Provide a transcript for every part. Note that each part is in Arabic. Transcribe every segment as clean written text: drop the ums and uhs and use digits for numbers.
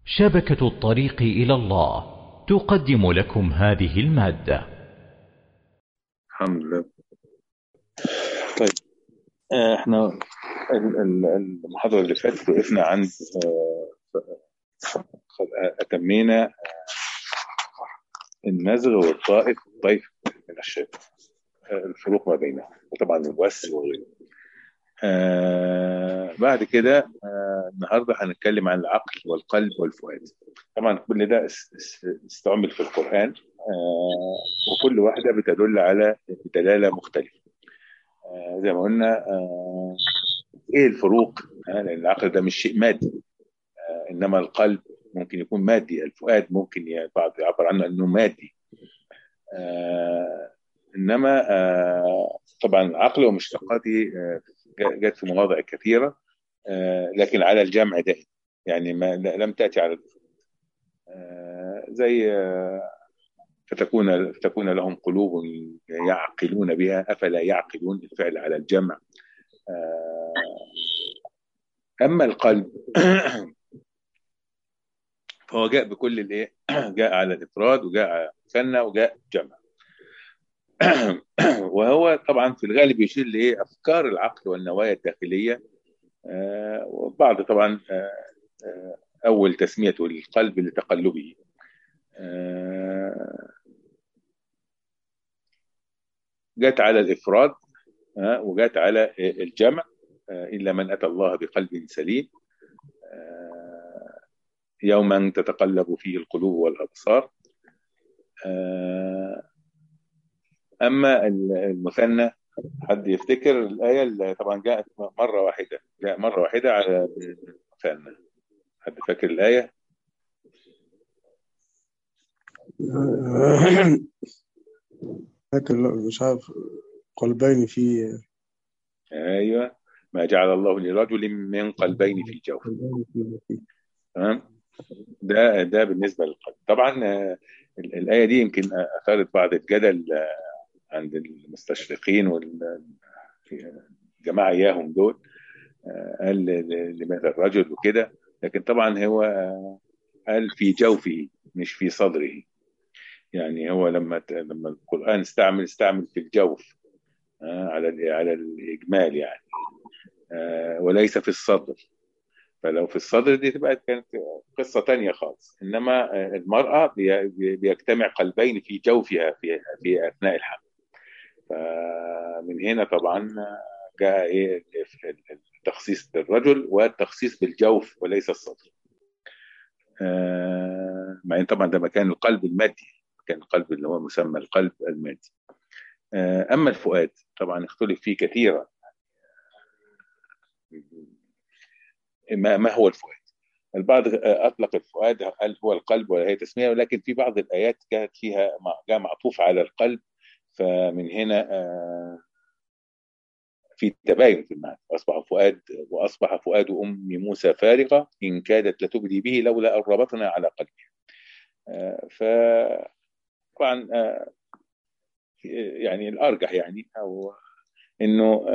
شبكة الطريق إلى الله تقدم لكم هذه المادة. الحمد لله. طيب، احنا المحاضرة اللي فاتت وقفنا عند أتمينا النزغ والطائف والطيف من الشيء، الفروق ما بينهم، وطبعا الوس وغيره. بعد كده النهارده هنتكلم عن العقل والقلب والفؤاد. طبعا كل ده استعمل في القرآن، وكل واحدة بتدل على دلالة مختلفة. زي ما قلنا، ايه الفروق؟ لان العقل ده مش شيء مادي، انما القلب ممكن يكون مادي، الفؤاد ممكن بعض يعبر عنه انه مادي. انما طبعا العقل ومشتقاته جت في مواضع كثيره، لكن على الجمع دائما، يعني ما لم تاتي على الفرد. زي فتكون لهم قلوب يعقلون بها افلا يعقلون، الفعل على الجمع. اما القلب فهو جاء بكل الايه جاء على الافراد، وجاء على مثنى، وجاء جمع. وهو طبعا في الغالب يشير لايه؟ افكار العقل والنوايا الداخليه. وبعض طبعا اول تسميته للقلب لتقلبه. جاءت على الافراد، وجاءت على الجمع، الا من اتى الله بقلب سليم، يوما تتقلب فيه القلوب والابصار. اما المثنى، حد يفتكر الآية اللي طبعا جاءت مرة واحدة، جاء مرة واحدة على المثنى؟ حد فاكر الآية؟ فاكر، لا مش عارف. قلبين في أيوة، ما جعل الله لرجل من قلبين في جوف. قلبين في تمام. ده بالنسبة للقلب. طبعا الآية دي يمكن أثارت بعض الجدل عند المستشرقين والجماعة إياهم دول. قال لماذا الرجل وكده، لكن طبعا هو قال في جوفه مش في صدره. يعني هو لما القرآن استعمل في الجوف، على الإجمال يعني، وليس في الصدر. فلو في الصدر دي كانت قصة تانية خالص. إنما المرأة بيجتمع قلبين في جوفها في أثناء الحمل. فمن هنا طبعا جاء إيه التخصيص بالرجل والتخصيص بالجوف وليس الصدر. مع إن طبعا ده مكان القلب المادي، كان القلب اللي هو مسمى القلب المادي. أما الفؤاد طبعا اختلف فيه كثيرا. ما هو الفؤاد؟ البعض أطلق الفؤاد هل هو القلب ولا هي تسمية، ولكن في بعض الآيات كانت فيها جاء معطوف على القلب، فمن هنا في تباين في المعنى. وأصبح فؤاد أم موسى فارغة إن كادت لتبدي به لولا أن ربطنا على قلبها. فطبعا يعني الأرجح يعني، أو إنه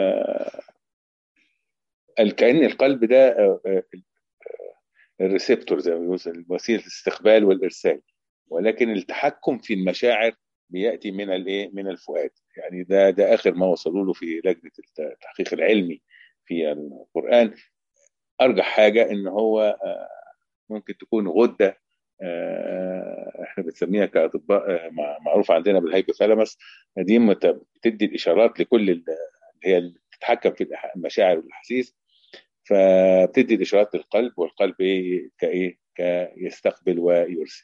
كأن القلب ده الريسبتور، زي ما بيقول وسيله الاستقبال والارسال، ولكن التحكم في المشاعر بياتي من الايه؟ من الفؤاد. يعني ده اخر ما وصلوا له في لجنه التحقيق العلمي في القران. ارجح حاجه ان هو ممكن تكون غده، احنا بنسميها كاطباء معروف عندنا بالهايبوثالاموس. دي بتدي الاشارات لكل اللي هي اللي بتتحكم في المشاعر والاحاسيس، فبتدي الاشارات للقلب، والقلب ايه كايه كيستقبل ويرسل.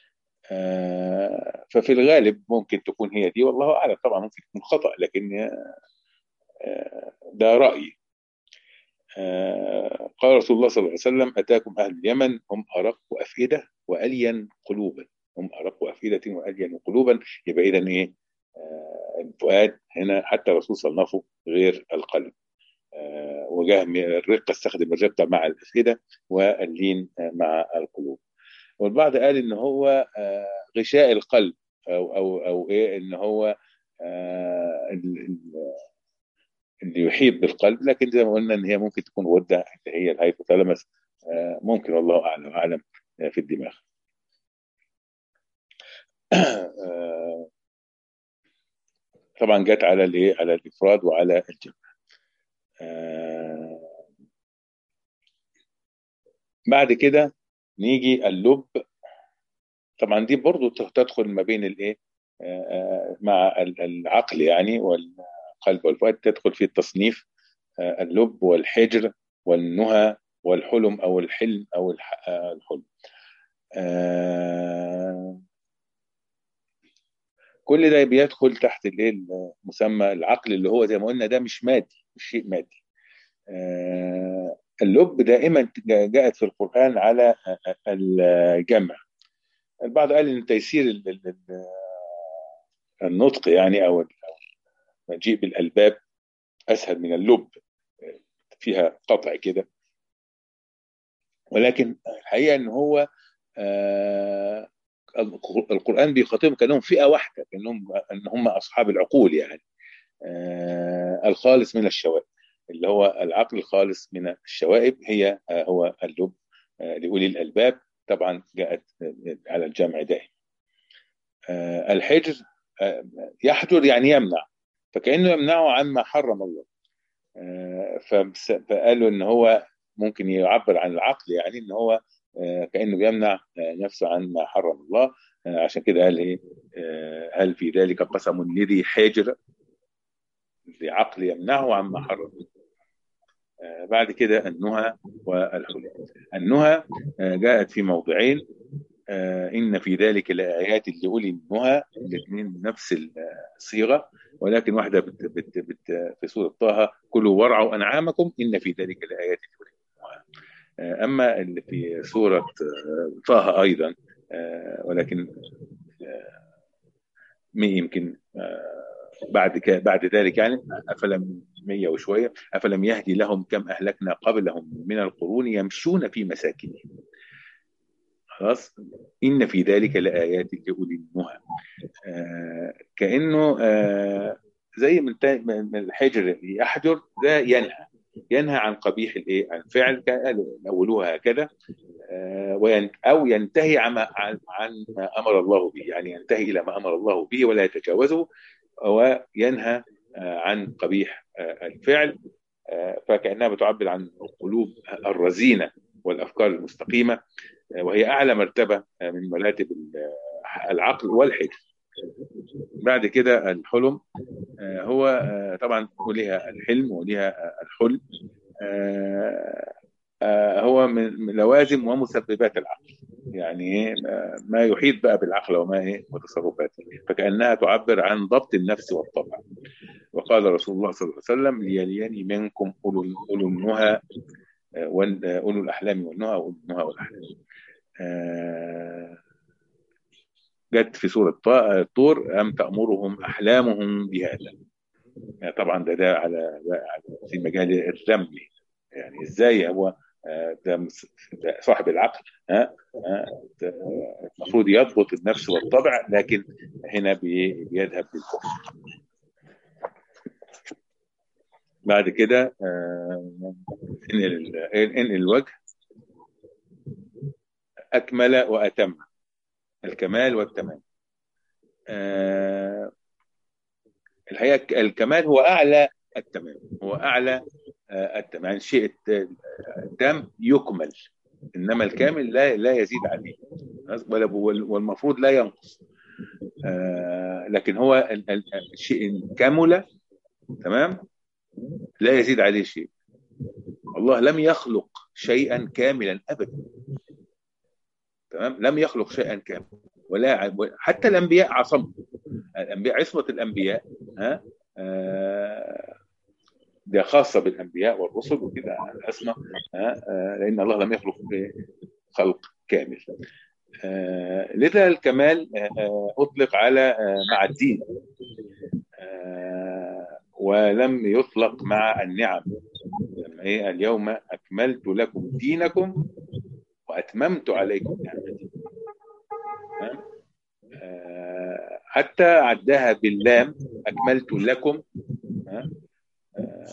ففي الغالب ممكن تكون هي دي، والله اعلم. طبعا ممكن تكون خطا، لكن ده رايي. قال رسول الله صلى الله عليه وسلم: اتاكم اهل اليمن هم ارق افئده والين قلوبا. هم ارق افئده والين قلوبا. يبقى اذا ايه؟ الفؤاد هنا حتى الرسول صنفه غير القلب. وجاه من الرقه، استخدم الرقه مع الافئده، واللين مع القلوب. والبعض قال ان هو غشاء القلب، او ايه، ان هو اللي يحيط بالقلب. لكن زي ما قلنا ان هي ممكن تكون غده اللي هي الهايبوثالاموس. ممكن، والله اعلم. في الدماغ. طبعا جت على الايه، على الافراد وعلى الجمع. بعد كده نيجي اللب. طبعا دي برضو تدخل ما بين الايه، مع العقل يعني والقلب والفؤاد، تدخل في التصنيف. اللب والحجر والنهى والحلم او الحلم او الحلم. كل ده بيدخل تحت الايه، مسمى العقل، اللي هو زي ما قلنا ده مش مادي، مش شيء مادي. اللب دائما جاءت في القرآن على الجمع. البعض قال ان تيسير النطق يعني، او مجيء بالالباب اسهل من اللب، فيها قطع كده. ولكن الحقيقه ان هو القرآن بيخاطبهم كانهم فئه واحده، كانهم ان هم اصحاب العقول يعني. الخالص من الشوائب، اللي هو العقل الخالص من الشوائب، هو اللب لأولي الألباب. طبعا جاءت على الجمع دائما. الحجر يحجر يعني يمنع، فكأنه يمنعه عما حرم الله. فقالوا ان هو ممكن يعبر عن العقل، يعني ان هو كأنه بيمنع نفسه عن ما حرم الله. عشان كده قال ايه، هل في ذلك قسم لذي حجر، بعقل يمنعه عما حرم. بعد كده النهى والحلم. النهى جاءت في موضعين. إن في ذلك لآيات لأولي النهى، الاثنين نفس الصيغة، ولكن واحدة في سورة طه كلوا وارعوا أنعامكم إن في ذلك لآيات لأولي النهى. أما اللي في سورة طه أيضا، ولكن يمكن بعد ذلك يعني، أفلم 100 وشوية، أفلم يهدي لهم كم أهلكنا قبلهم من القرون يمشون في مساكنهم. خلاص، إن في ذلك لآيات لأولي النهى. كأنه زي من الحجر يحجر، ده ينهى عن قبيح الايه، عن فعل، قالوا اولوها هكذا. او ينتهي عن ما امر الله به، يعني ينتهي الى ما امر الله به ولا يتجاوزه، وينهى عن قبيح الفعل. فكأنها بتعبر عن القلوب الرزينة والأفكار المستقيمة، وهي أعلى مرتبة من مراتب العقل والحجر. بعد كده الحلم. هو طبعا وليها الحلم وليها الحلم. هو من لوازم ومسببات العقل، يعني ما يحيط بقى بالعقل وما هي وتصرفاته، فكأنها تعبر عن ضبط النفس والطبع. وقال رسول الله صلى الله عليه وسلم ليليني منكم أولو النهى أولو الأحلام والنهى وأولو النهى والأحلام. جت في سورة الطور أم تأمرهم أحلامهم بهذا. طبعا ده على في مجال الذم، يعني ازاي هو ده صاحب العقل، المفروض يضبط النفس والطبع، لكن هنا بيذهب للكفر. بعد كده انقل الوجه. أكمل وأتم، الكمال والتمام. الحقيقة الكمال هو أعلى التمام، هو أعلى التمام، يعني الشيء التام يكمل، إنما الكامل لا يزيد عليه، والمفروض لا ينقص. لكن هو الشيء كامل تمام لا يزيد عليه شيء. الله لم يخلق شيئا كاملا أبدا، تمام، لم يخلق شيئا كاملا، ولا حتى الأنبياء عصموا، الأنبياء عصمة الأنبياء ده خاصة بالأنبياء والرسل وكده العصمة، لأن الله لم يخلق خلق كامل. لذا الكمال أطلق على مع الدين، ولم يطلق مع النعم. اليوم أكملت لكم دينكم وأتممت عليكم نعمتي. حتى عدها باللام أكملت لكم،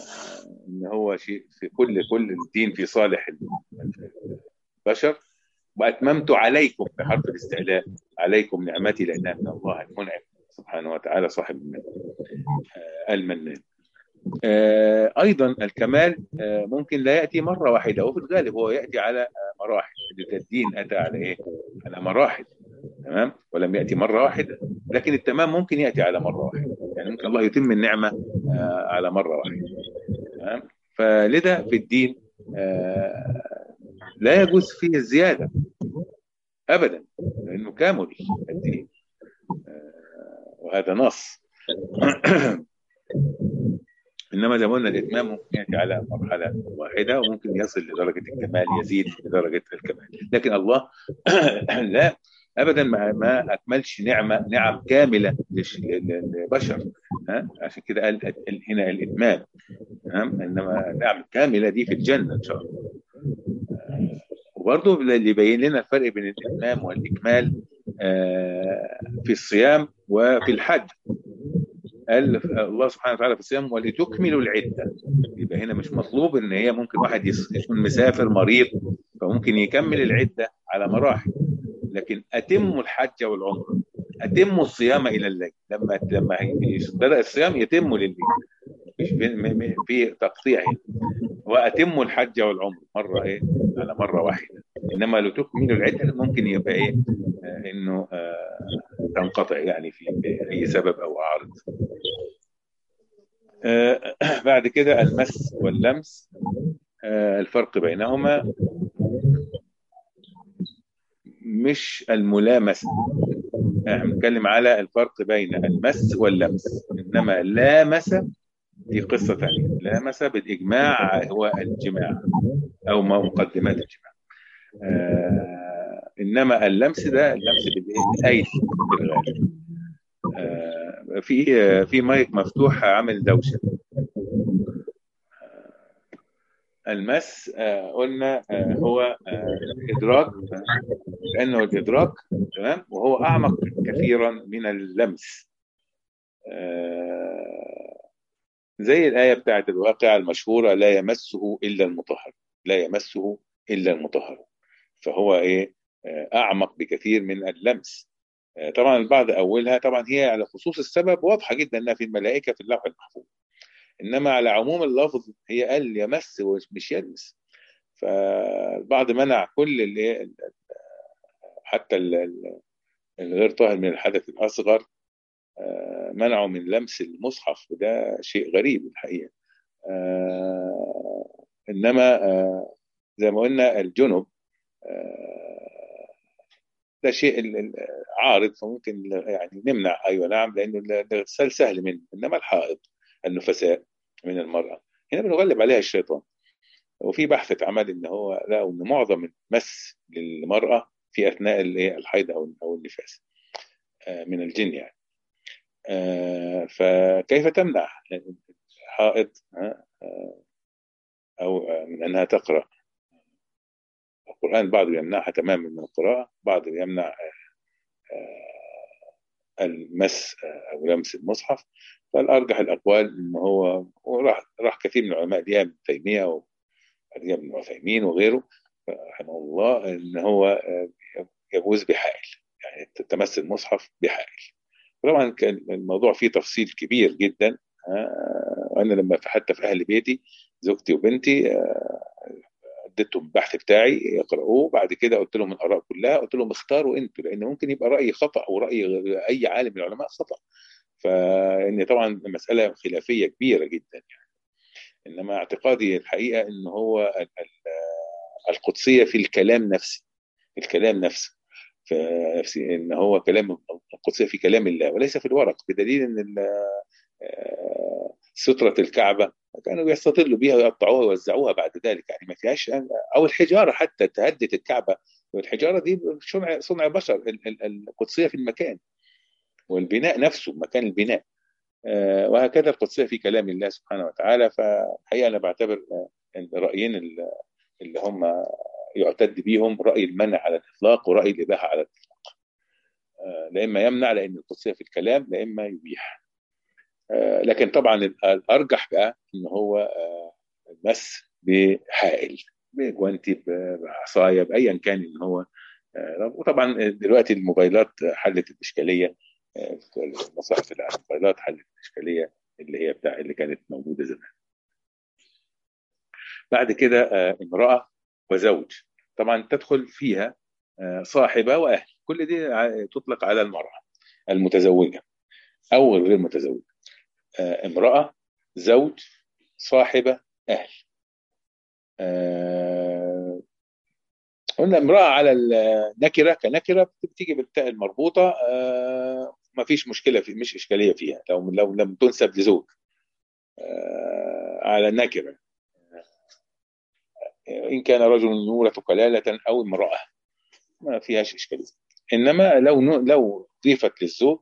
إن هو شيء في كل الدين في صالح البشر، وأتممت عليكم بحرف الاستعلاء عليكم نعمتي لأنها من الله المنعم سبحانه وتعالى صاحب المنان. أيضا الكمال ممكن لا يأتي مرة واحدة، وفي الغالب هو يأتي على مراحل. الدين أتى على إيه؟ على مراحل، تمام، ولم يأتي مرة واحدة. لكن التمام ممكن يأتي على مرة واحدة، يعني ممكن الله يتم النعمة على مرة واحدة، تمام. فلذا في الدين لا يجوز فيه الزيادة أبدا، لأنه كامل الدين، وهذا نص. إنما زي ما قلنا الإتمام ممكن يأتي على مرحلة واحدة، وممكن يصل لدرجة الكمال، يزيد لدرجة الكمال. لكن الله لا أبدا ما أكملش نعم كاملة للبشر. عشان كده قال هنا الإتمام، إنما نعم كاملة دي في الجنة إن شاء الله. وبرضه اللي يبين لنا الفرق بين الإتمام والإكمال في الصيام وفي الحج. قال الله سبحانه وتعالى في الصيام ولتكملوا العدة. يبقى هنا مش مطلوب ان هي ممكن واحد يكون مسافر مريض فممكن يكمل العدة على مراحل، لكن اتموا الحج والعمرة، اتموا الصيام الى الليل. لما بدأ الصيام يتم لليل، مش في تقطيع هنا. واتموا الحج والعمرة مرة ايه على مرة واحدة. انما لتكملوا العدة ممكن يبقى ايه انه تنقطع يعني في اي سبب او عارض. بعد كده المس واللمس، الفرق بينهما مش الملامسة. هنتكلم على الفرق بين المس واللمس. إنما لامس دي قصة ثانية. لامس بالإجماع هو الجماع أو مقدمات الجماع. إنما اللمس ده اللمس بالأيدي في الغالب. في مايك مفتوح عامل دوشة. المس قلنا هو إدراك، لأنه الإدراك، تمام، وهو أعمق كثيرا من اللمس. زي الآية بتاعت الواقعة المشهورة لا يمسه إلا المطهر، لا يمسه إلا المطهر. فهو إيه أعمق بكثير من اللمس. طبعا البعض أولها طبعا هي على خصوص السبب واضحة جدا أنها في الملائكة في اللوح المحفوظ، إنما على عموم اللفظ هي قال يمس ومش يلمس. فالبعض منع كل اللي حتى الغير طاهر من الحدث الأصغر، منعوا من لمس المصحف، وده شيء غريب الحقيقة. إنما زي ما قلنا الجنب ده شيء عارض، فممكن يعني نمنع. أيوة نعم، لأنه الاغتسال سهل منه. إنما الحائض النفساء من المرأة هنا بنغلب عليها الشيطان. وفي بحث اتعمل ان هو لقوا ان معظم المس للمراه في اثناء الحيض او النفاس من الجن يعني. فكيف تمنع حائض او من انها تقرا القران؟ بعض يمنعها تماما من القراءه، بعض يمنع المس او لمس المصحف. فالارجح الاقوال ان هو راح كثير من العلماء دي ابن تيميه ابن عثيمين وغيره رحمه الله ان هو يجوز بحائل، يعني تمس المصحف بحائل. طبعا كان الموضوع فيه تفصيل كبير جدا. وانا لما حتى في اهل بيتي زوجتي وبنتي اديتهم البحث بتاعي يقرأوه، بعد كده قلت لهم الاراء كلها، قلت لهم اختاروا انتوا، لان ممكن يبقى رايي خطا وراي اي عالم من العلماء خطا. فان طبعا مساله خلافيه كبيره جدا يعني. انما اعتقادي الحقيقه ان هو القدسيه في الكلام نفسه، الكلام نفسه في ان هو كلام القدسيه في كلام الله وليس في الورق، بدليل ان سترة الكعبة كانوا بيستطلوا بيها ويقطعوها ويوزعوها بعد ذلك، يعني ما فيهاش. او الحجارة حتى تهدت الكعبة، والحجارة دي صنع بشر. القدسية في المكان والبناء نفسه، مكان البناء. وهكذا القدسية في كلام الله سبحانه وتعالى. فحقيقة أنا بعتبر أن رأيين اللي هم يعتد بيهم رأي المنع على الإطلاق ورأي الإباحة على الإطلاق. لا إما يمنع لأن القدسية في الكلام، لا إما يبيح. لكن طبعا الأرجح بقى إن هو المس بحائل، بجوانتي، بعصاية، بأيا كان إن هو وطبعا دلوقتي الموبايلات حلت الإشكالية، المصاحف اللي على الموبايلات حلت الإشكالية اللي هي بتاع اللي كانت موجودة زمان. بعد كده امرأة وزوج، طبعا تدخل فيها صاحبة وأهل، كل دي تطلق على المرأة المتزوجة أو غير متزوجة. امرأة، زوج، صاحبة، أهل. قلنا امرأة على النكرة كنكرة بتيجي بالتاء المربوطة، ما فيش مشكلة، مش إشكالية فيها لو لم تنسب لزوج على النكرة، إن كان رجل يورث كلالة أو امرأة ما فيهاش إشكالية. إنما لو ضيفت للزوج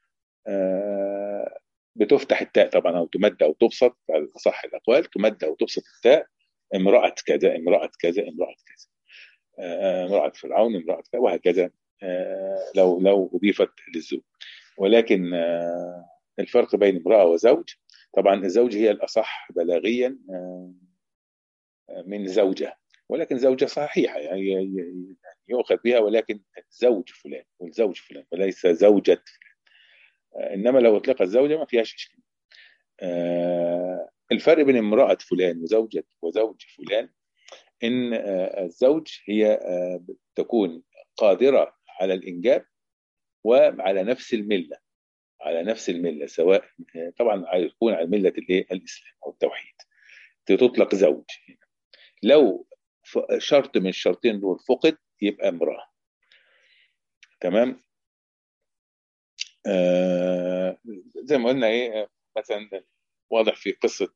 بتفتح التاء طبعا، أو تمد أو تبسط على أصح الأقوال، تمد أو تبسط التاء. امرأة كذا، امرأة كذا، امرأة كذا، امرأة فرعون، امرأة كذا، وهكذا لو أضيفت للزوج. ولكن الفرق بين امرأة وزوج، طبعا الزوج هي الأصح بلاغيا من زوجة، ولكن زوجة صحيحة يعني يؤخذ بها، ولكن زوج فلان والزوج فلان وليس زوجة. إنما لو أطلقت زوجة ما فيهاش إشكال. الفرق بين امرأة فلان وزوجة وزوج فلان إن الزوج هي تكون قادرة على الإنجاب وعلى نفس الملة، على نفس الملة، سواء طبعا يكون على ملة الإسلام أو التوحيد، تطلق زوج. لو شرط من الشرطين دول فقد يبقى امرأة. تمام. زي ما قلنا ايه، مثلا واضح في قصة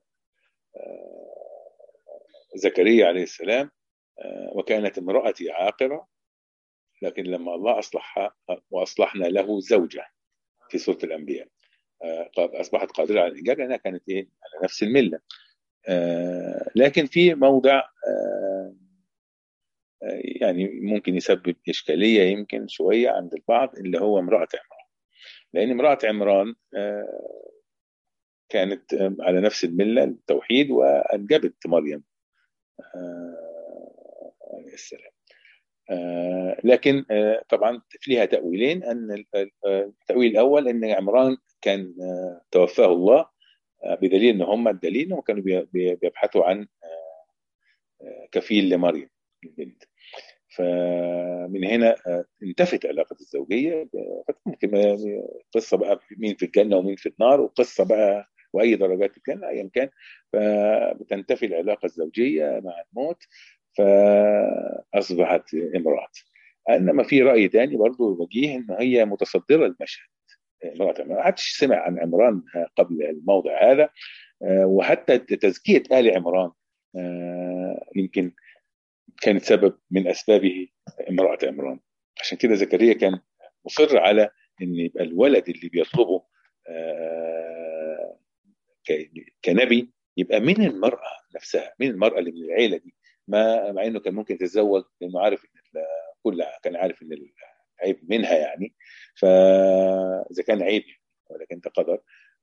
زكريا عليه السلام، وكانت امرأتي عاقرة لكن لما الله أصلحها وأصلحنا له زوجة في سورة الأنبياء أصبحت قادرة على الإنجاب لأنها كانت إيه على نفس الملة. لكن في موضع يعني ممكن يسبب إشكالية يمكن شوية عند البعض، اللي هو امرأة عمران. لأن امرأة عمران كانت على نفس الملة التوحيد وأنجبت مريم عليه السلام. لكن طبعا لها تأويلين. أن التأويل الأول أن عمران كان توفاه الله، بدليل أن هم الدليل أنهم كانوا بيبحثوا عن كفيل لمريم البنت. فمن هنا انتفت علاقة الزوجية. ممكن قصة بقى مين في الجنة ومين في النار، وقصة بقى وأي درجات الجنة أيا كان، فبتنتفي العلاقة الزوجية مع الموت فأصبحت امرأة. إنما في رأي تاني برضو وجيه إن هي متصدرة المشهد، امرأة. ما حدش سمع عن عمران قبل الموضع هذا، وحتى تزكية آل عمران يمكن كانت سبب من أسبابه امرأة عمران. عشان كده زكريا كان مصر على أن يبقى الولد اللي بيطلبه كنبي يبقى من المرأة نفسها، من المرأة اللي من العيلة دي، مع أنه كان ممكن يتزوج لأنه عارف أن كان عارف أن العيب منها يعني، فإذا كان عيب ولكن ده قدر.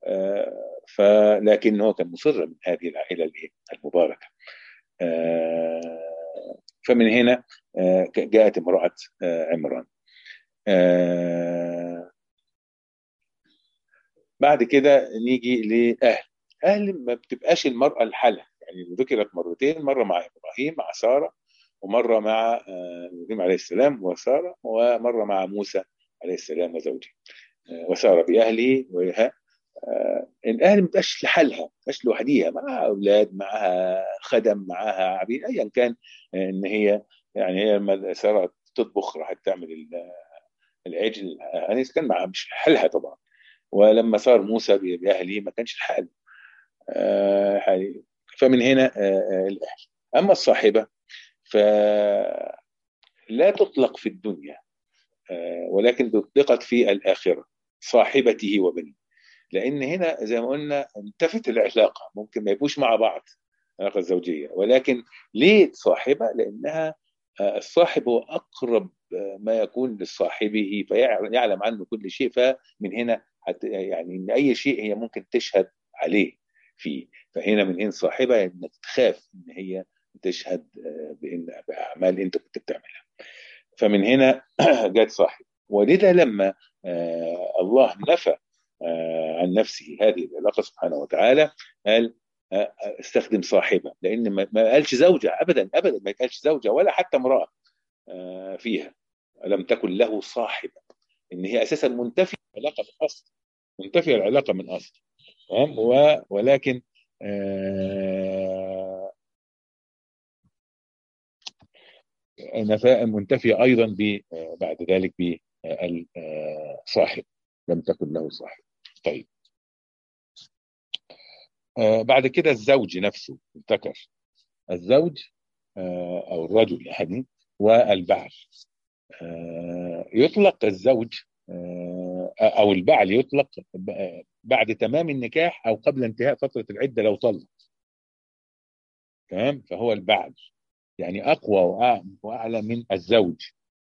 فلكن هو كان مصر من هذه العائلة المباركة. فمن هنا جاءت امرأة عمران. بعد كده نيجي لأهل. أهل ما بتبقاش المرأة لحالها، يعني ذكرت مرتين، مرة مع إبراهيم مع سارة، ومرة مع إبراهيم عليه السلام وسارة، ومرة مع موسى عليه السلام وزوجه. وسارة بأهله وها. الأهل ما بتبقاش لحالها، مش لوحديها، معها أولاد، معها خدم، معها عبيد أيا كان. إن هي يعني هي لما سارة تطبخ راحت تعمل العجل، يعني كان معها مش حالها طبعا. ولما صار موسى بأهله ما كانش الحال. فمن هنا الأهل. أما الصاحبة فلا تطلق في الدنيا، ولكن تطلقت في الآخرة، صاحبته وبنيه. لأن هنا زي ما قلنا انتفت العلاقة، ممكن ما يبقوش مع بعض العلاقة الزوجية، ولكن ليه صاحبة؟ لأنها الصاحب هو أقرب ما يكون لصاحبه فيعلم عنه كل شيء. فمن هنا يعني إن أي شيء هي ممكن تشهد عليه فيه. فهنا من هنا صاحبة إنك تخاف إن هي تشهد بأعمال أنت كنت بتعملها. فمن هنا جت صاحب. ولذا لما الله نفى عن نفسه هذه العلاقة سبحانه وتعالى قال استخدم صاحبة، لأن ما قالش زوجة أبدا أبدا، ما قالش زوجة ولا حتى امرأة فيها، لم تكن له صاحبة، إن هي أساسا منتفية العلاقة من أصل، منتفية العلاقة من أصل. تمام. ولكن نفاء منتفية أيضا بعد ذلك بالصاحب، لم تكن له صاحب. طيب بعد كده الزوج نفسه ذكر، الزوج أو الرجل يعني والبعل. يطلق الزوج أو البعل يطلق بعد تمام النكاح أو قبل انتهاء فترة العدة لو طلق. تمام. فهو البعل يعني أقوى وأعلى من الزوج.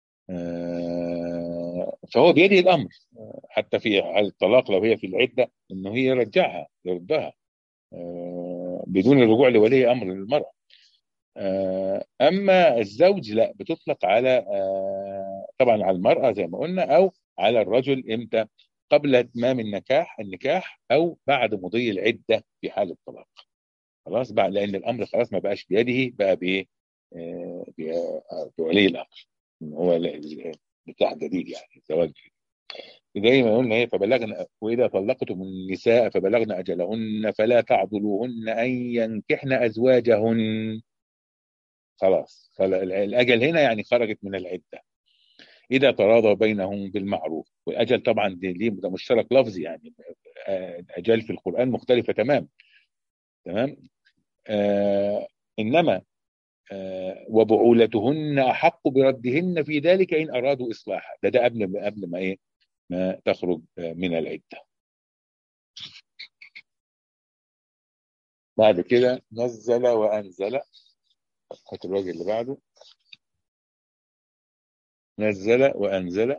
فهو بيده الأمر حتى في الطلاق لو هي في العدة إنه هي يرجعها يردها بدون الرجوع لولي أمر المرأة. أما الزوج لا، بتطلق على طبعا على المرأة زي ما قلنا، أو على الرجل إمتى؟ قبل إتمام النكاح أو بعد مضي العدة في حال الطلاق. خلاص بقى، لأن الأمر خلاص ما بقاش بيده، بقى بإيه؟ بولي الأمر، هو نكاح جديد يعني زواج جديد. زي ما قلنا ايه، فبلغنا واذا طلقتم النساء فبلغن اجلهن فلا تعضلوهن ان ينكحن ازواجهن. خلاص الاجل هنا يعني خرجت من العده، اذا تراضى بينهم بالمعروف. والاجل طبعا دي ده مشترك لفظي يعني، الاجال في القران مختلفه تمام. تمام. انما وبعولتهن احق بردهن في ذلك ان ارادوا اصلاحا. ده قبل ما ايه، ما تخرج من العده. بعد كده نزل وانزل. هات الراجل اللي بعده. نزل وانزل.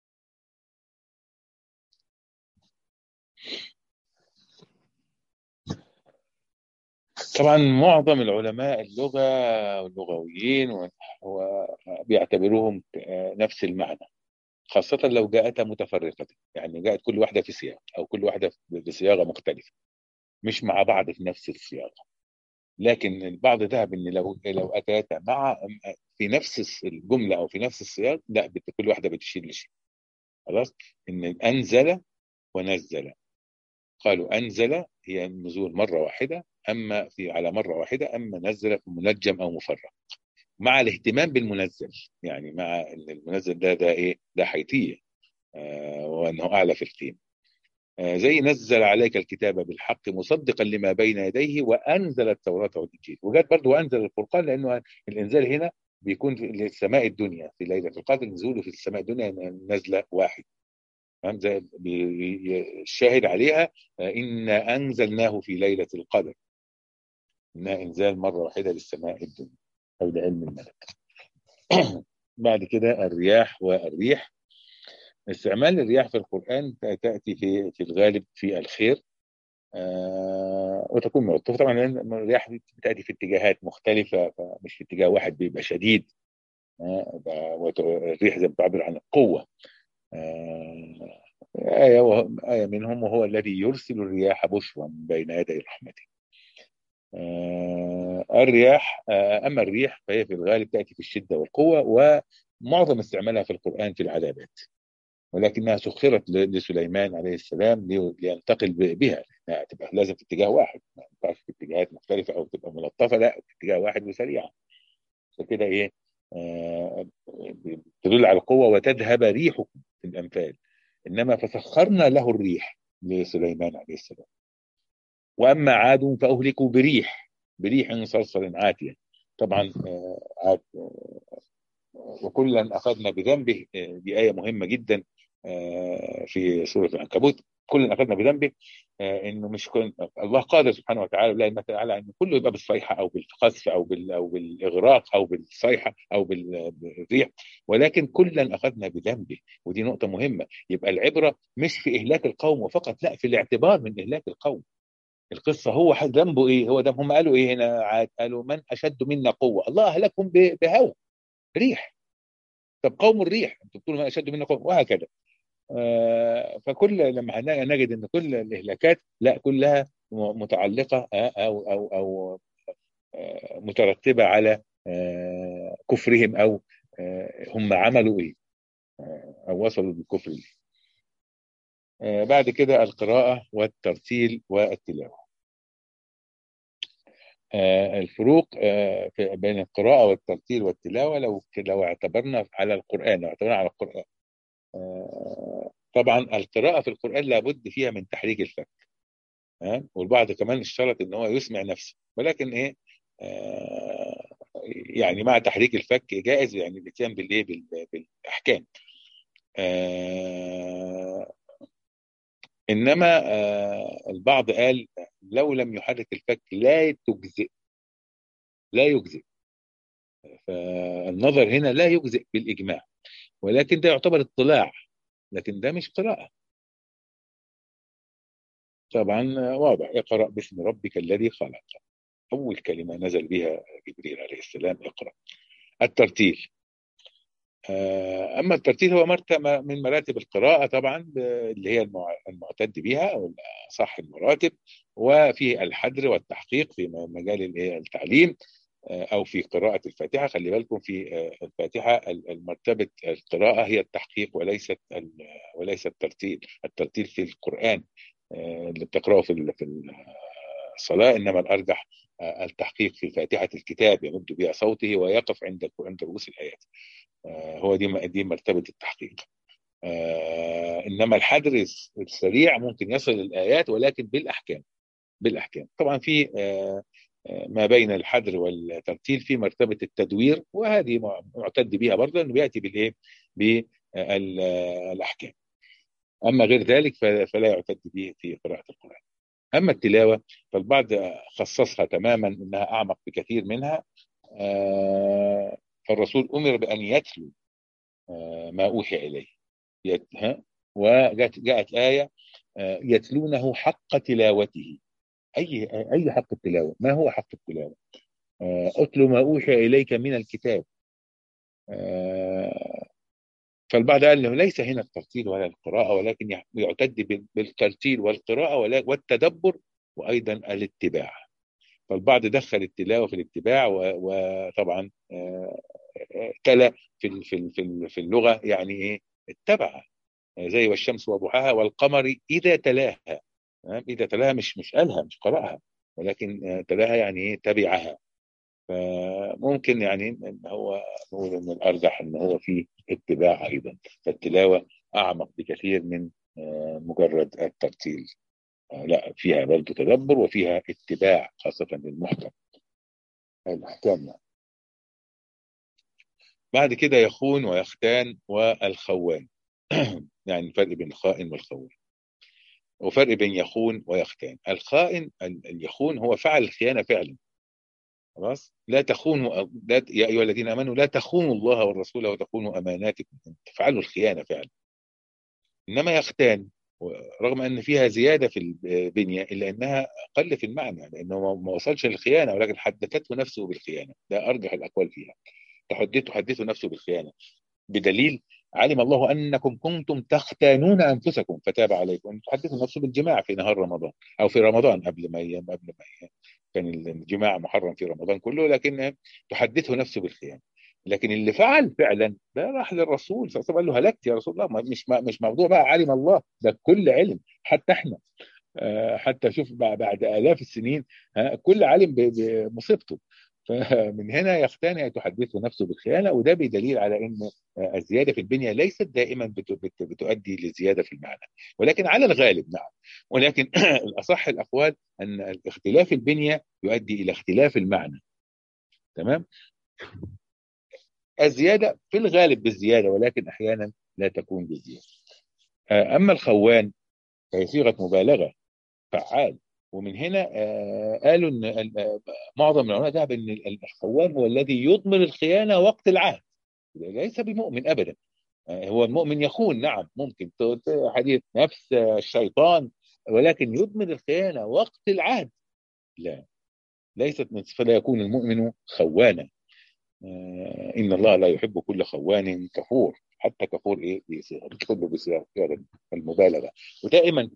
طبعا معظم العلماء اللغه واللغويين بيعتبروهم نفس المعنى، خاصة لو جاءتا متفرقة، يعني جاءت كل واحدة في سياق أو كل واحدة بصياغة مختلفة، مش مع بعض في نفس الصياغة. لكن البعض ذهب ان لو اتاتا مع في نفس الجمله او في نفس السياق، لا كل واحده بتشير لشيء. خلاص. ان انزل ونزل، قالوا انزل هي النزول مره واحده، اما في على مره واحده، اما نزل في منجم او مفرق، مع الاهتمام بالمنزل، يعني مع ان المنزل ده ايه، ده حيثيه وانه اعلى في القيمه. زي نزل عليك الكتاب بالحق مصدقا لما بين يديه وانزل التوراة والانجيل. وجات برضه وانزل الفرقان، لانه الانزال هنا بيكون في السماء الدنيا في ليله القدر، نزوله في السماء الدنيا نزله واحد. فاهم؟ زي الشاهد عليها ان انزلناه في ليله القدر، انها انزال مره واحده للسماء الدنيا او لعلم الملك. بعد كده الرياح والريح. استعمال الرياح في القرآن تأتي في الغالب في الخير وتكون ملطفة. طبعا لأن الرياح بتأتي في اتجاهات مختلفة، فمش في اتجاه واحد بيبقى شديد. الريح زي ما بتعبر عن القوة. آية منهم وهو الذي يرسل الرياح بشرا بين يدي رحمته. الرياح أما الريح فهي في الغالب تأتي في الشدة والقوة، ومعظم استعمالها في القرآن في العذابات، ولكنها سخرت لسليمان عليه السلام لينتقل بها، لأنها تبقى لازم في اتجاه واحد، ما ينفعش في اتجاهات مختلفة أو تبقى ملطفة، لا في اتجاه واحد وسريعة. فكده إيه تدل على القوة. وتذهب ريحكم في الأنفال، إنما فسخرنا له الريح لسليمان عليه السلام. وأما عاد فأهلكوا بريح صرصر عاتية. طبعا عاد وكلا أخذنا بذنبه، دي آية مهمة جدا في سورة العنكبوت. كلا أخذنا بذنبه، إنه مش الله قادر سبحانه وتعالى لا تعالى إن كله يبقى بالصيحة أو بالقذف أو بالإغراق أو بالصيحة أو بالريح، ولكن كلا أخذنا بذنبه. ودي نقطة مهمة. يبقى العبرة مش في إهلاك القوم فقط، لا، في الاعتبار من إهلاك القوم. القصة هو ذنبه إيه؟ هو هم قالوا إيه هنا؟ عاد قالوا من أشد منا قوة، الله أهلكهم بهوى ريح. طب قوم الريح انتم بتقولوا ما اشد منا قوم، وهكذا. فكل لما نجد ان كل الاهلاكات لا كلها متعلقه او مترتبه على كفرهم، او هم عملوا ايه او وصلوا بالكفر ليه. بعد كده القراءه والترتيل والتلاوه. الفروق بين القراءه والترتيل والتلاوه، لو اعتبرنا على القران، طبعا القراءه في القران لابد فيها من تحريك الفك، والبعض كمان اشترط ان هو يسمع نفسه، ولكن ايه يعني مع تحريك الفك جائز، يعني الاتيان بالايه بالاحكام. انما البعض قال لو لم يحرك الفك لا تجزئ، لا يجزئ. فالنظر هنا لا يجزئ بالاجماع، ولكن ده يعتبر اطلاع، لكن ده مش قراءة. طبعا واضح، اقرأ باسم ربك الذي خلق، أول كلمة نزل بها جبريل عليه السلام، اقرأ. الترتيل، أما الترتيل هو مرتبة من مراتب القراءة طبعا، اللي هي المعتد بها أو صح المراتب، وفيه الحدر والتحقيق في مجال التعليم، أو في قراءة الفاتحة. خلي بالكم في الفاتحة المرتبة القراءة هي التحقيق وليس الترتيل. الترتيل في القرآن اللي بتقرأه في الصلاة، إنما الأرجح التحقيق في فاتحة الكتاب، يمد بها صوته ويقف عند رؤوس الآيات. هو دي مرتبة التحقيق. إنما الحدر السريع ممكن يصل الآيات، ولكن بالأحكام. طبعا في ما بين الحدر والترتيل في مرتبة التدوير، وهذه معتد بها برضه، انه بياتي بالايه بالاحكام. اما غير ذلك فلا يعتد به في قراءة القرآن. اما التلاوة فالبعض خصصها تماما انها اعمق بكثير منها. فالرسول امر بان يتلو ما اوحي اليه، وجاءت آية يتلونه حق تلاوته. اي حق التلاوة؟ ما هو حق التلاوة؟ اتل ما اوحي اليك من الكتاب. فالبعض قال له ليس هنا الترتيل ولا القراءة، ولكن يعتد بالترتيل والقراءة والتدبر، وايضا الاتباع. فالبعض دخل التلاوة في الاتباع، وطبعا تلا في اللغة يعني ايه؟ اتبع، زي والشمس وضحاها والقمر اذا تلاها. اذا تلاها مش قالها، مش قرأها، ولكن تلاها يعني ايه؟ تبعها. فممكن يعني ان هو نقول ان الارجح ان هو فيه اتباع ايضا. فالتلاوه اعمق بكثير من مجرد الترتيل. لا، فيها برضه تدبر وفيها اتباع، خاصه للمحكم الاحكام يعني. بعد كده يخون ويختان والخوان. يعني الفرق بين الخائن والخون، وفرق بين يخون ويختان. الخائن اليخون هو فعل الخيانه فعلا، خلاص. لا تخونوا، لا يا ايها الذين امنوا لا تخونوا الله والرسول وتخونوا اماناتكم، تفعلوا الخيانه فعلا. انما يختان، رغم ان فيها زياده في البنيه، الا انها اقل في المعنى، لانه ما وصلش للخيانه، ولكن حدثته نفسه بالخيانه. ده ارجح الاقوال فيها. تحدثه نفسه بالخيانه، بدليل علم الله انكم كنتم تختانون انفسكم فتاب عليكم. ان تحدثوا نفسه بالجماع في نهار رمضان، او في رمضان قبل ما كان الجماع محرم في رمضان كله، لكن تحدثه نفسه بالخيانه. لكن اللي فعل فعلا ده راح للرسول صلى الله عليه وسلم، قال له هلكت يا رسول الله. مش موضوع بقى علم الله، ده كل علم، حتى احنا حتى شوف بعد آلاف السنين كل عالم بمصيبته. فمن هنا يختان تحدثه نفسه بالخيانة، وده بدليل على أن الزيادة في البنية ليست دائما بتؤدي لزيادة في المعنى، ولكن على الغالب نعم. ولكن الأصح الأقوال أن اختلاف البنية يؤدي إلى اختلاف المعنى. تمام. الزيادة في الغالب بالزيادة، ولكن أحيانا لا تكون بالزيادة. أما الخوان فهي صيغة مبالغة، فعال. ومن هنا قالوا ان معظم العلماء ذهب ان الخوان هو الذي يضمر الخيانه وقت العهد، ليس بمؤمن ابدا. هو المؤمن يخون، نعم، ممكن حديث نفس الشيطان، ولكن يضمر الخيانه وقت العهد لا، ليست من، فلا يكون المؤمن خوانا. إن الله لا يحب كل خوان كفور. حتى كفور إيه كله بصيغة المبالغة. ودائما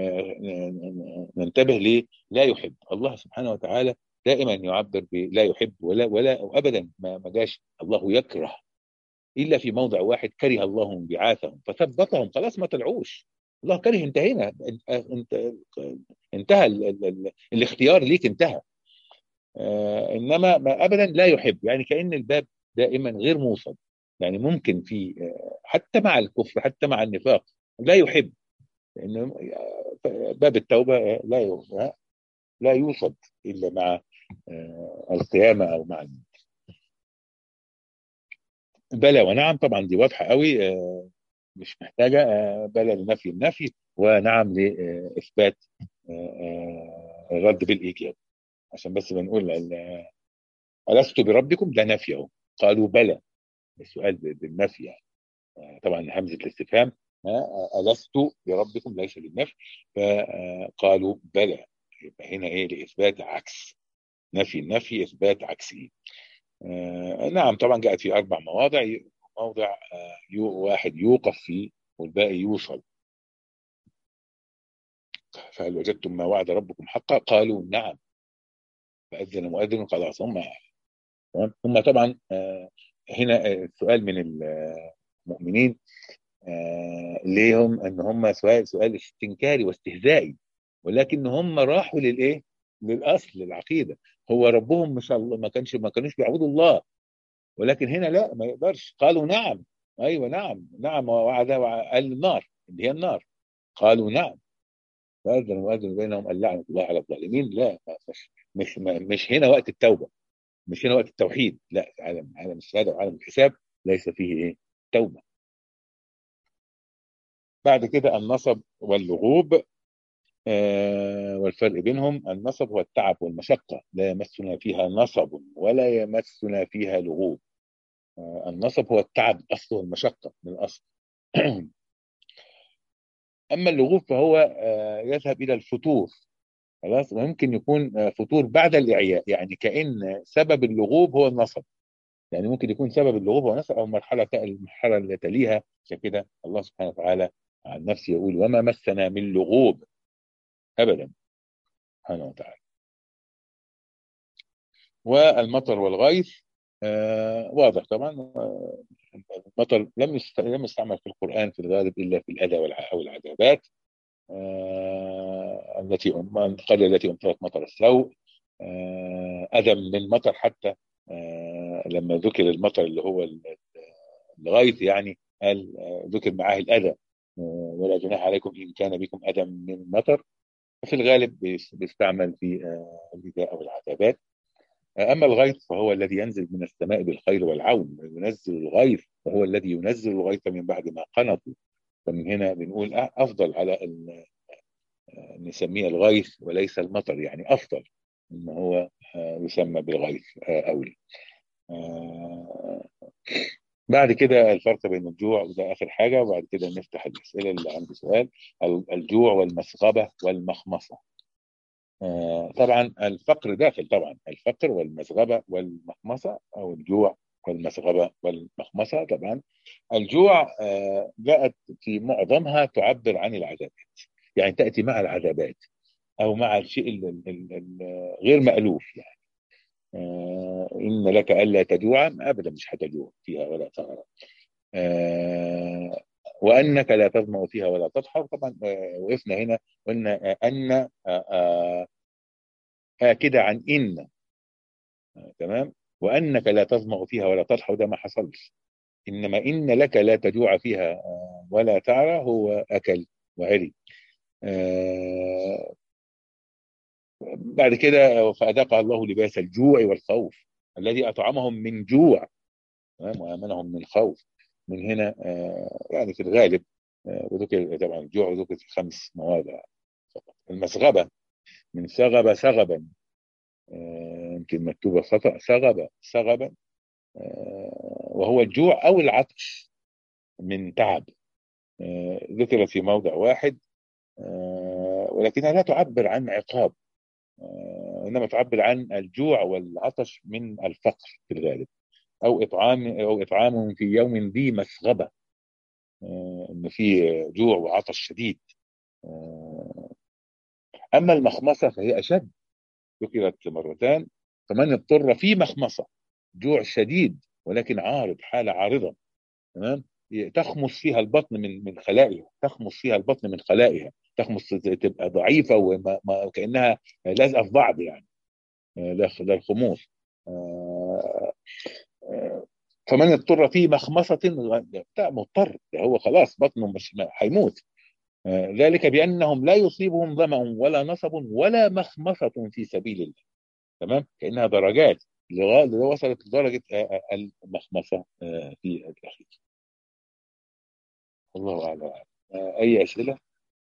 ننتبه ليه لا يحب الله سبحانه وتعالى. دائما يعبر بلا يحب، ولا أبدا ما جاش الله يكره إلا في موضع واحد: كره الله انبعاثهم فثبتهم. خلاص ما طلعوش، الله كره، انتهينا. انتهى الاختيار ليك انتهى. انما ما ابدا لا يحب، يعني كأن الباب دائما غير موصد. يعني ممكن في حتى مع الكفر، حتى مع النفاق لا يحب، لان باب التوبه لا يوصد الا مع القيامه او مع بلى ونعم. طبعا دي واضحه قوي، مش محتاجه بلى لنفي النفي، ونعم لاثبات الرد بالايجاب. عشان بس بنقول ألست بربكم ده نفي اهو، قالوا بلى، السؤال بالنفي يعني. طبعا همزه الاستفهام ألست بربكم ليس للنفي، فقالوا بلى. يبقى هنا ايه؟ لاثبات عكس نفي النفي، اثبات عكسي. نعم طبعا جاءت في 4 مواضع. موضع واحد يوقف فيه والباقي يوصل. فهل وجدتم ما وعد ربكم حقا؟ قالوا نعم. فأذن مؤذن قال هم تمام. هم طبعا هنا السؤال من المؤمنين ليهم ان هم سؤال استنكاري واستهزائي، ولكن هم راحوا للايه؟ للاصل، للعقيده. هو ربهم مش الله، ما كانوش بيعبدوا الله، ولكن هنا لا، ما يقدرش. قالوا نعم. ايوه نعم، نعم قال النار اللي هي النار. قالوا نعم. فاذن مؤذن بينهم ان لعنه الله على الظالمين. لا، مش هنا وقت التوبه، مش هنا وقت التوحيد. لا، عالم الشهاده وعالم الحساب ليس فيه ايه؟ توبه. بعد كده النصب واللغوب. والفرق بينهم: النصب هو التعب والمشقة، لا يمسنا فيها نصب ولا يمسنا فيها لغوب. النصب هو التعب أصله، المشقة من الأصل. أما اللغوب فهو يذهب إلى الفتور. خلاص، ويمكن يكون فتور بعد الإعياء، يعني كأن سبب اللغوب هو النصب. يعني ممكن يكون سبب اللغوب هو نصب، أو المرحلة اللي تليها. عشان كده الله سبحانه وتعالى عن نفسه يقول: وما مسنا من لغوب أبدا، سبحانه وتعالى. والمطر والغيث واضح طبعا. المطر لم يستعمل في القرآن في الغالب إلا في الأذى أو العذابات. القرية التي أمطرت مطر السوء أذى من مطر. حتى لما ذكر المطر اللي هو الغيث، يعني قال ذكر معاه الأذى. ولا جناح عليكم إن كان بكم أذى من مطر. في الغالب بيستعمل في الإذى أو العذابات. أما الغيث فهو الذي ينزل من السماء بالخير والعون. ينزل الغيث وهو الذي ينزل الغيث من بعد ما قنطوا. فمن هنا بنقول أفضل على نسميه الغيث وليس المطر، يعني أفضل إن هو يسمى بالغيث أولي. بعد كده الفرق بين الجوع، وده آخر حاجة، وبعد كده نفتح الأسئلة اللي عنده سؤال. الجوع والمسغبة والمخمصة. طبعا الفقر داخل، طبعا الفقر والمسغبة والمخمصة، أو الجوع والمسغبة والمخمصة. طبعا الجوع جاءت في معظمها تعبر عن العذابات، يعني تأتي مع العذابات أو مع الشيء غير مألوف. يعني إن لك ألا تجوع، أبدا مش هتجوع فيها ولا تغرى. وأنك لا تظمأ فيها ولا تضحى. طبعا وقفنا هنا قلنا أن كده عن إن. تمام. وأنك لا تظمأ فيها ولا تضحى، وده ما حصلش. إنما إن لك لا تجوع فيها ولا تعرى، هو أكل وعري. بعد كده فأذاقها الله لباس الجوع والخوف الذي أطعمهم من جوع وآمنهم من خوف. من هنا يعني في الغالب وذكر طبعا الجوع وذكر في 5 مواضع فقط. المسغبة من سغب سغبا، يمكن مكتوبة خطأ، سغبا وهو الجوع أو العطش من تعب. ذكرت في موضع واحد، ولكنها لا تعبر عن عقاب، إنما تعبر عن الجوع والعطش من الفقر في الغالب. أو إطعام في يوم ذي مسغبة، إن فيه جوع وعطش شديد. أما المخمصة فهي أشد، ذكرت مرتان. فمن اضطر في مخمصة، جوع شديد ولكن عارض، حالة عارضة، تمام، تخمص فيها البطن من خلائها، تخمص فيها البطن من خلائها، تخمص تبقى ضعيفة وكأنها لازقة في بعض يعني. ده الخموس. آه، فمن اضطر في مخمصة، مضطر، ده هو خلاص بطنه مش هيموت. ذلك بأنهم لا يصيبهم ظمأ ولا نصب ولا مخمصة في سبيل الله. تمام، كأنها درجات لغاية وصلت لدرجة المخمصة في الأخير. الله أعلم. أي أسئلة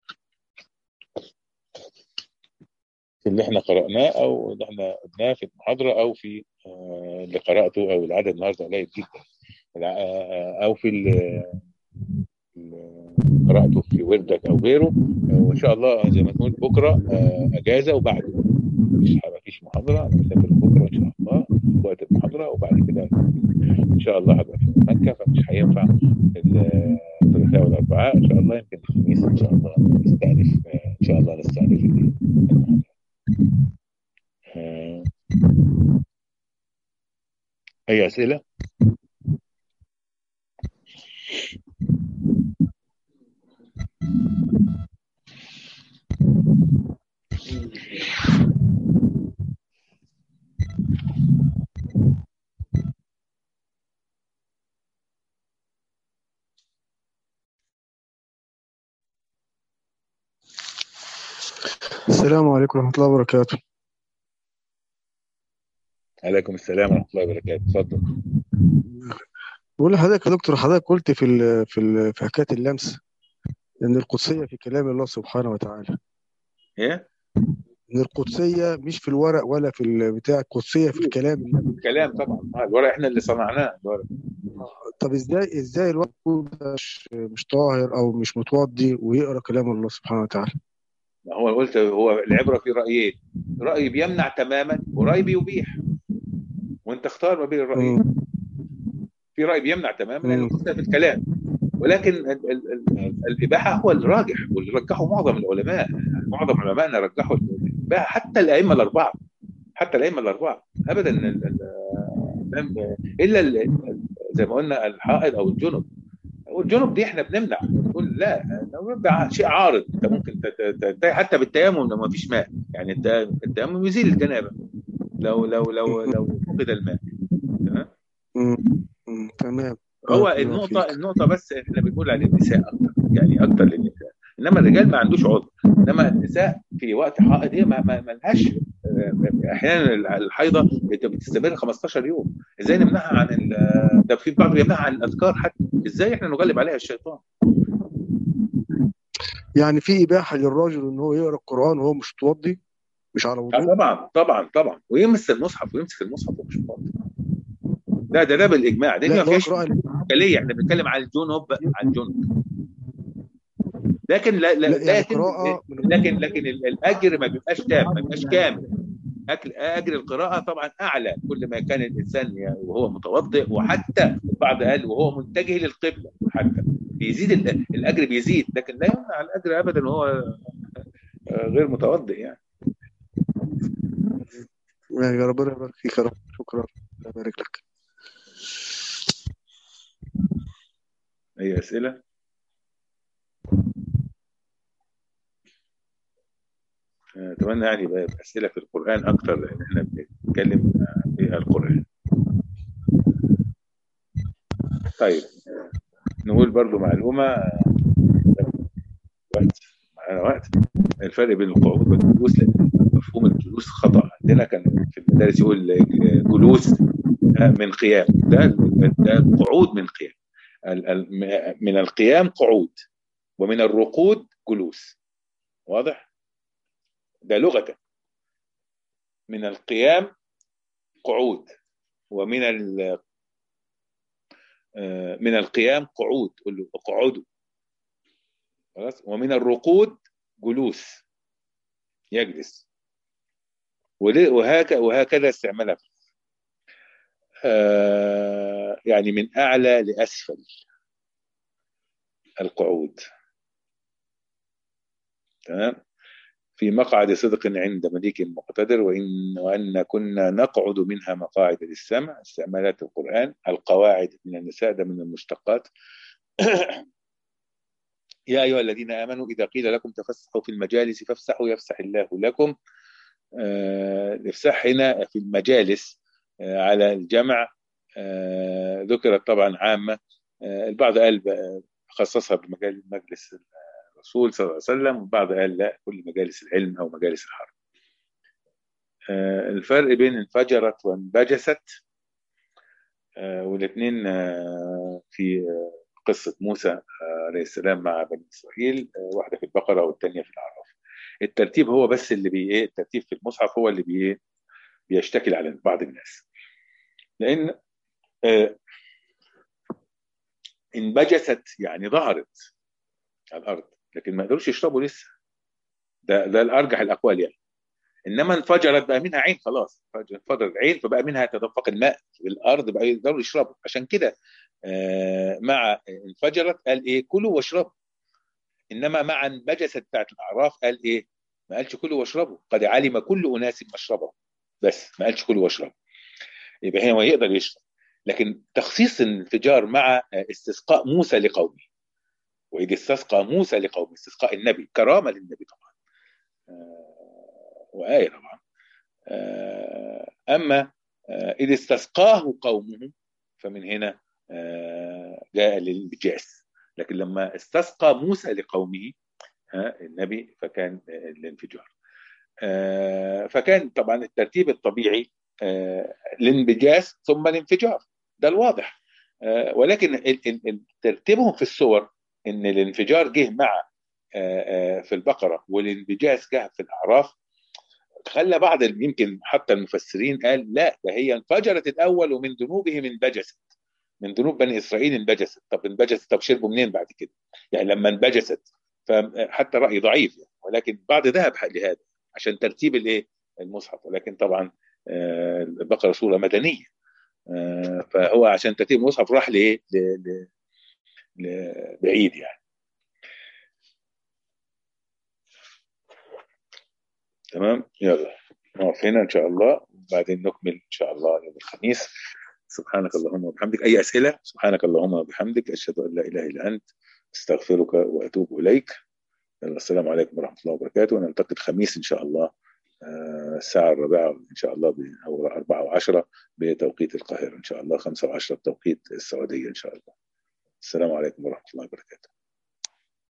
في اللي احنا قرأناه أو اللي احنا قلناه في المحاضرة، أو في اللي قرأته، أو العدد النهارده قليل جدا، أو في قرأته في وردك أو غيره. وإن شاء الله زي ما نقول بكرة أجازة، وبعده مفيش محاضرة. أنا مسافر بكرة إن شاء الله وقت المحاضرة، وبعد كده إن شاء الله هبقى في مكة، فمش هينفع الثلاثاء والأربعاء. إن شاء الله يمكن الخميس إن شاء الله نستأنف، إن شاء الله نستأنف المحاضرة. أي أسئلة؟ السلام عليكم ورحمة الله وبركاته. عليكم السلام ورحمة الله وبركاته. اتفضل. بقول لحضرتك يا دكتور، حضرتك قلت في حكاية اللمس إن القدسية في كلام الله سبحانه وتعالى. إيه؟ إن القدسية مش في الورق ولا في البتاع، القدسية في الكلام. الكلام طبعا، الورق إحنا اللي صنعناه الورق. طب ازاي الواحد يكون مش طاهر او مش متوضي ويقرا كلام الله سبحانه وتعالى؟ ما هو قلت، هو العبرة في رأيين، رأي بيمنع تماما ورأي بيبيح، وانت اختار ما بين الرأيين. في رأي بيمنع تماما لأنه قصة في الكلام، ولكن الإباحة هو الراجح، واللي رجحه معظم العلماء. معظم علمائنا رجحوا الإباحة، حتى الأئمة الأربعة، حتى الأئمة الأربعة أبدا إلا زي ما قلنا الحائض أو الجنب. والجنب دي احنا بنمنع، نقول لا، ده شيء عارض، انت ممكن حتى بالتيمم لو ما فيش ماء، يعني التيمم يزيل الجنابه لو فقد الماء. تمام. تمام. هو بارك الله فيك. النقطه بس احنا بنقول على النساء اكتر، يعني اكتر للنساء، انما الرجال ما عندوش عذر. انما النساء في وقت حائض هي ما لهاش. احيانا الحيضه بتستمر 15 يوم، ازاي نمنعها عن ده في بعض بيمنعها عن الاذكار حتى، ازاي احنا نغلب عليها الشيطان؟ يعني في اباحه للراجل ان هو يقرا القران وهو مش متوضي، مش على وضوء؟ طبعا طبعا طبعا، ويمس المصحف ويمسك المصحف ومش فاضي. ده بالاجماع، دي لا، ما اللي هو فيهاش قراءه. اشكاليه. احنا بنتكلم عن الجنوب، عن الجنوب، لكن لا لا يعني يتم. قراءه لكن الاجر ما بيبقاش تام، ما بيبقاش كامل. اجر القراءه طبعا اعلى كل ما كان الانسان وهو متوضئ، وحتى البعض قال وهو متجه للقبله، حتى بيزيد الاجر بيزيد، لكن لا يمنع الاجر ابدا وهو غير متوضئ يعني. يعني ربنا يبارك فيك يا رب. شكرا، الله يبارك لك. اي اسئله؟ اتمنى يعني يبقى اسئله في القران اكتر، لان احنا بنتكلم في القران. طيب، نقول برضو معلومه، معانا وقت. الفرق بين القعود والجلوس، لان مفهوم الجلوس خطا عندنا، كان في المدارس يقول جلوس من قيام، ده قعود من قيام. من القيام قعود، ومن الرقود جلوس. واضح؟ ده لغه. من القيام قعود، ومن من القيام قعود، قل له اقعدوا. خلاص. ومن الرقود جلوس، يجلس. وهكذا استعمالها. يعني من أعلى لأسفل القعود. تمام. في مقعد صدق عند مليك مقتدر، وأن كنا نقعد منها مقاعد للسمع. استعمالات القرآن. القواعد من النساء، ده من المشتقات. يا أيها الذين آمنوا إذا قيل لكم تفسحوا في المجالس فافسحوا يفسح الله لكم. الإفساح هنا في المجالس على الجمع. ذكرت طبعا عامة. البعض قال خصصها بمجال مجلس الرسول صلى الله عليه وسلم، والبعض قال لا، كل مجالس العلم أو مجالس الحرب. الفرق بين انفجرت وانبجست، والاثنين في قصة موسى عليه السلام مع بني إسرائيل، واحدة في البقرة والثانية في الأعراف. الترتيب هو بس اللي الترتيب في المصحف هو اللي بيشتكل على بعض الناس، لأن انبجست يعني ظهرت على الأرض، لكن ما قدروش يشربوا لسه. ده الأرجح الأقوال يعني. إنما انفجرت بقى منها عين، خلاص انفجرت عين، فبقى منها تدفق الماء في الأرض، بقى يقدروا يشربوا. عشان كده مع انفجرت قال إيه؟ كلوا واشربوا. إنما مع انبجست بتاعت الأعراف قال إيه؟ ما قالش كلوا واشربوا، قد علم كل أناس مشربهم، بس ما قالش كلوا واشربوا. يبقى هو يقدر يشرب. لكن تخصيص الانفجار مع استسقاء موسى لقومه، وإذ استسقى موسى لقومه، استسقاء النبي كرامة للنبي طبعا، وآية طبعا. أما إذ استسقاه قومه فمن هنا جاء للانبجاس. لكن لما استسقى موسى لقومه النبي فكان الانفجار. فكان طبعا الترتيب الطبيعي الانبجاس ثم الانفجار، ده الواضح. ولكن ترتيبهم في السور ان الانفجار جه مع في البقرة والانبجاس جه في الأعراف، خلى بعض يمكن حتى المفسرين قال لا، ده هي انفجرت الأول ومن ذنوبهم انبجست، من ذنوب بني إسرائيل انبجست. طب انبجست، طب شربوا منين بعد كده؟ يعني لما انبجست، فحتى رأي ضعيف يعني، ولكن بعض ذهب لهذا عشان ترتيب الايه المصحف. ولكن طبعا البقرة سورة مدنية، فهو عشان ترتيب المصحف راح لايه بعيد يعني. تمام، يلا نقف هنا ان شاء الله، وبعدين نكمل ان شاء الله يوم الخميس. سبحانك اللهم وبحمدك. اي اسئله؟ سبحانك اللهم وبحمدك، اشهد ان لا اله الا انت، استغفرك واتوب اليك. السلام عليكم ورحمه الله وبركاته. ونلتقي الخميس ان شاء الله الساعة 4 إن شاء الله، أو 4:10 بتوقيت القاهرة، إن شاء الله 5:10 بتوقيت السعودية إن شاء الله. السلام عليكم ورحمة الله وبركاته.